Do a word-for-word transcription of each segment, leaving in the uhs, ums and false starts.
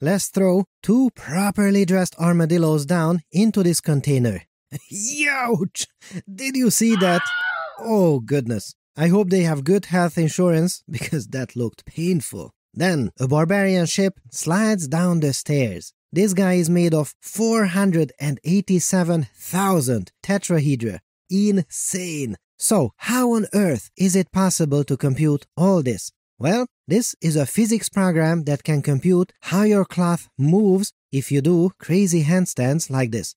let's throw two properly dressed armadillos down into this container. Youch! Did you see that? Oh goodness. I hope they have good health insurance because that looked painful. Then a barbarian ship slides down the stairs. This guy is made of four hundred eighty-seven thousand tetrahedra. Insane! So, how on earth is it possible to compute all this? Well, this is a physics program that can compute how your cloth moves if you do crazy handstands like this.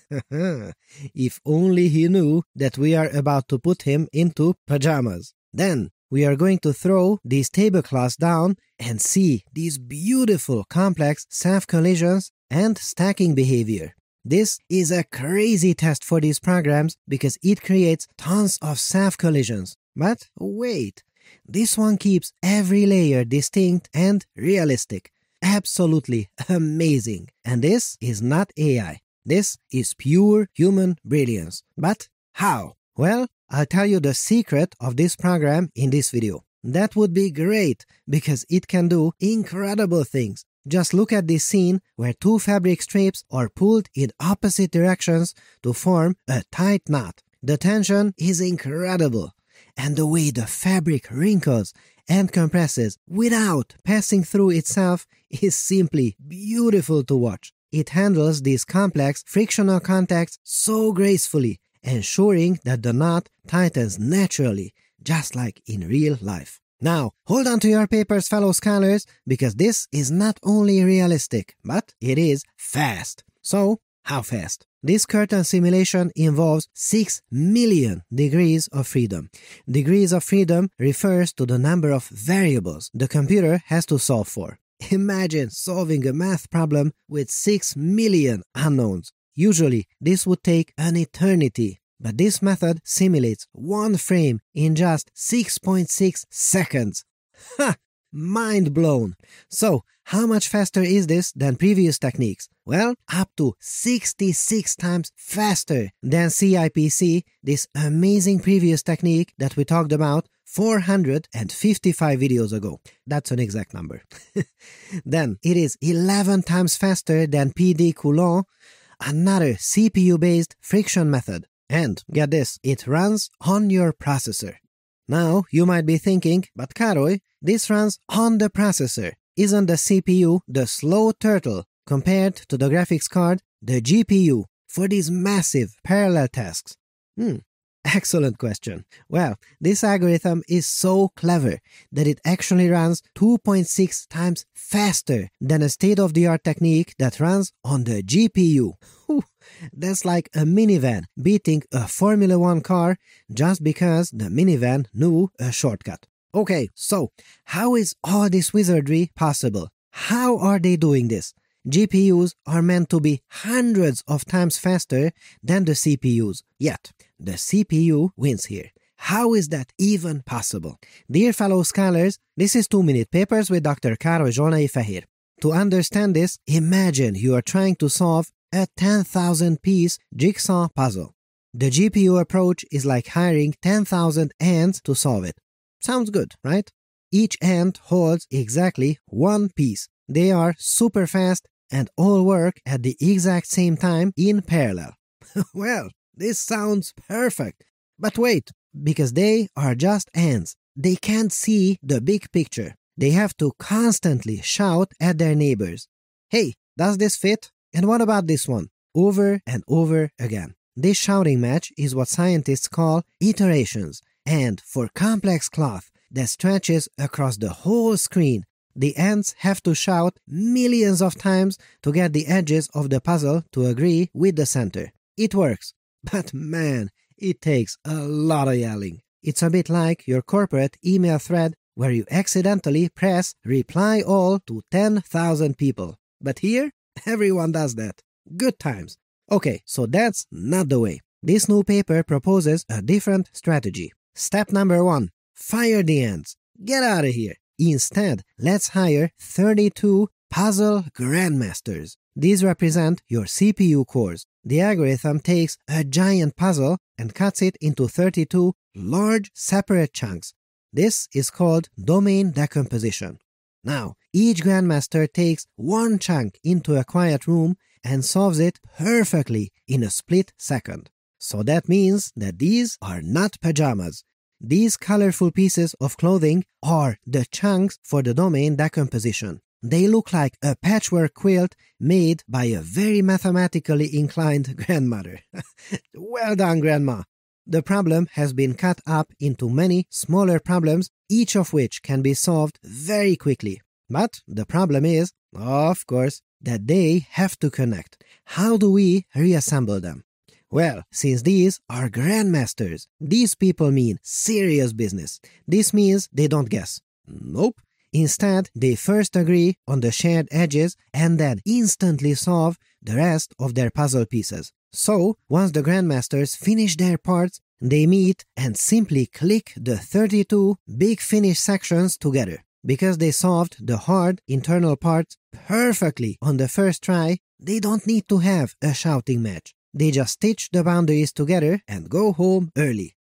If only he knew that we are about to put him into pajamas. Then, we are going to throw these tablecloths down and see these beautiful complex self-collisions and stacking behavior. This is a crazy test for these programs because it creates tons of self-collisions. But wait, this one keeps every layer distinct and realistic. Absolutely amazing. And this is not A I. This is pure human brilliance. But how? Well, I'll tell you the secret of this program in this video. That would be great because it can do incredible things. Just look at this scene where two fabric strips are pulled in opposite directions to form a tight knot. The tension is incredible, and the way the fabric wrinkles and compresses without passing through itself is simply beautiful to watch. It handles these complex frictional contacts so gracefully, ensuring that the knot tightens naturally, just like in real life. Now, hold on to your papers, fellow scholars, because this is not only realistic, but it is fast. So, how fast? This curtain simulation involves six million degrees of freedom. Degrees of freedom refers to the number of variables the computer has to solve for. Imagine solving a math problem with six million unknowns. Usually, this would take an eternity. But this method simulates one frame in just six point six seconds. Ha! Mind blown! So, how much faster is this than previous techniques? Well, up to sixty-six times faster than C I P C, this amazing previous technique that we talked about four hundred fifty-five videos ago. That's an exact number. Then, it is eleven times faster than P D Coulomb, another C P U-based friction method. And, get this, it runs on your processor. Now, you might be thinking, but Károly, this runs on the processor. Isn't the C P U the slow turtle compared to the graphics card, the G P U, for these massive parallel tasks? Hmm, excellent question. Well, this algorithm is so clever that it actually runs two point six times faster than a state-of-the-art technique that runs on the G P U. Whew. That's like a minivan beating a Formula One car just because the minivan knew a shortcut. Okay, so how is all this wizardry possible? How are they doing this? G P Us are meant to be hundreds of times faster than the C P Us, yet the C P U wins here. How is that even possible? Dear fellow scholars, this is two minute Papers with Doctor Károly Zsolnai Fehér. To understand this, imagine you are trying to solve a ten thousand piece jigsaw puzzle. The G P U approach is like hiring ten thousand ants to solve it. Sounds good, right? Each ant holds exactly one piece. They are super fast and all work at the exact same time in parallel. Well, this sounds perfect. But wait, because they are just ants. They can't see the big picture. They have to constantly shout at their neighbors. Hey, does this fit? And what about this one? Over and over again. This shouting match is what scientists call iterations. And for complex cloth that stretches across the whole screen, the ants have to shout millions of times to get the edges of the puzzle to agree with the center. It works. But man, it takes a lot of yelling. It's a bit like your corporate email thread where you accidentally press reply all to ten thousand people. But here, everyone does that. Good times. Okay, so that's not the way. This new paper proposes a different strategy. Step number one, fire the ants. Get out of here. Instead, let's hire thirty-two puzzle grandmasters. These represent your C P U cores. The algorithm takes a giant puzzle and cuts it into thirty-two large separate chunks. This is called domain decomposition. Now, each grandmaster takes one chunk into a quiet room and solves it perfectly in a split second. So that means that these are not pajamas. These colorful pieces of clothing are the chunks for the domain decomposition. They look like a patchwork quilt made by a very mathematically inclined grandmother. Well done, Grandma! The problem has been cut up into many smaller problems, each of which can be solved very quickly. But the problem is, of course, that they have to connect. How do we reassemble them? Well, since these are grandmasters, these people mean serious business. This means they don't guess. Nope. Instead, they first agree on the shared edges and then instantly solve the rest of their puzzle pieces. So, once the grandmasters finish their parts, they meet and simply click the thirty-two big finished sections together. Because they solved the hard internal parts perfectly on the first try, they don't need to have a shouting match. They just stitch the boundaries together and go home early.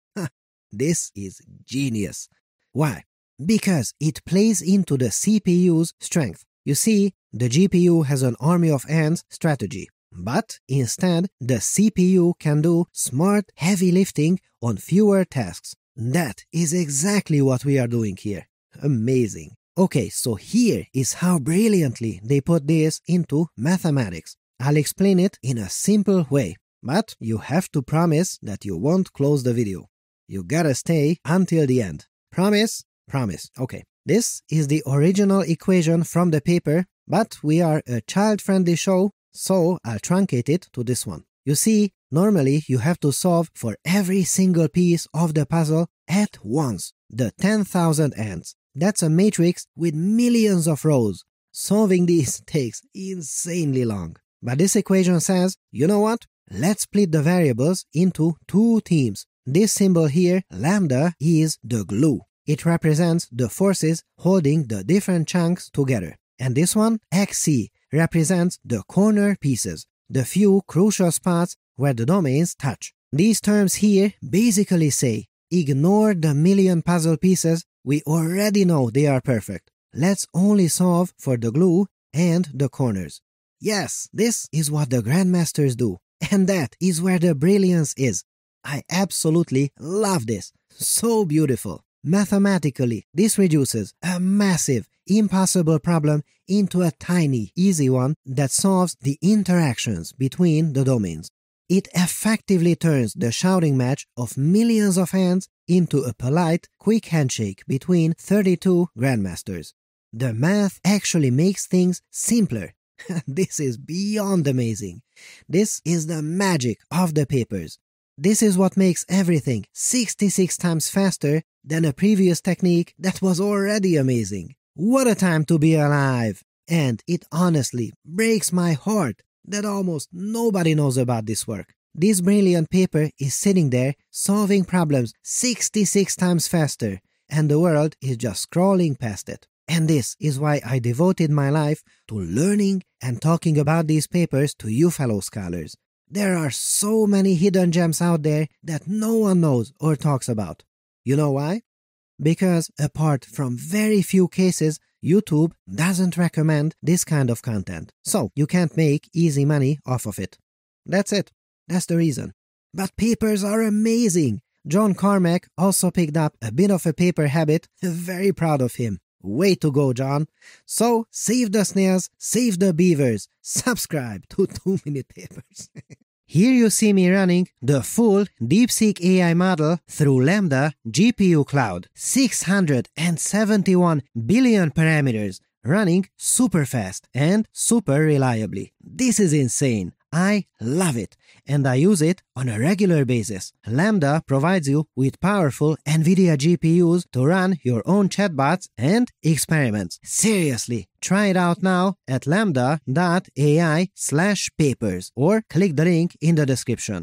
This is genius. Why? Because it plays into the C P U's strength. You see, the G P U has an army of ants strategy. But instead, the C P U can do smart heavy lifting on fewer tasks. That is exactly what we are doing here. Amazing. Okay, so here is how brilliantly they put this into mathematics. I'll explain it in a simple way, but you have to promise that you won't close the video. You gotta stay until the end. Promise? Promise. Okay. This is the original equation from the paper, but we are a child-friendly show, so I'll truncate it to this one. You see, normally you have to solve for every single piece of the puzzle at once, the ten thousand ants. That's a matrix with millions of rows. Solving these takes insanely long. But this equation says, you know what? Let's split the variables into two teams. This symbol here, lambda, is the glue. It represents the forces holding the different chunks together. And this one, xc, represents the corner pieces, the few crucial spots where the domains touch. These terms here basically say, ignore the million puzzle pieces, we already know they are perfect. Let's only solve for the glue and the corners. Yes, this is what the grandmasters do. And that is where the brilliance is. I absolutely love this. So beautiful. Mathematically, this reduces a massive, impossible problem into a tiny, easy one that solves the interactions between the domains. It effectively turns the shouting match of millions of hands into a polite, quick handshake between thirty-two grandmasters. The math actually makes things simpler. This is beyond amazing. This is the magic of the papers. This is what makes everything sixty-six times faster than a previous technique that was already amazing. What a time to be alive! And it honestly breaks my heart that almost nobody knows about this work. This brilliant paper is sitting there solving problems sixty-six times faster, and the world is just scrolling past it. And this is why I devoted my life to learning and talking about these papers to you fellow scholars. There are so many hidden gems out there that no one knows or talks about. You know why? Because apart from very few cases, YouTube doesn't recommend this kind of content. So you can't make easy money off of it. That's it. That's the reason. But papers are amazing. John Carmack also picked up a bit of a paper habit. Very proud of him. Way to go, John. So, save the snails, save the beavers, subscribe to two minute Papers. Here you see me running the full DeepSeek A I model through Lambda G P U Cloud. six hundred seventy-one billion parameters, running super fast and super reliably. This is insane. I love it, and I use it on a regular basis. Lambda provides you with powerful NVIDIA G P Us to run your own chatbots and experiments. Seriously, try it out now at lambda dot A I slash papers or click the link in the description.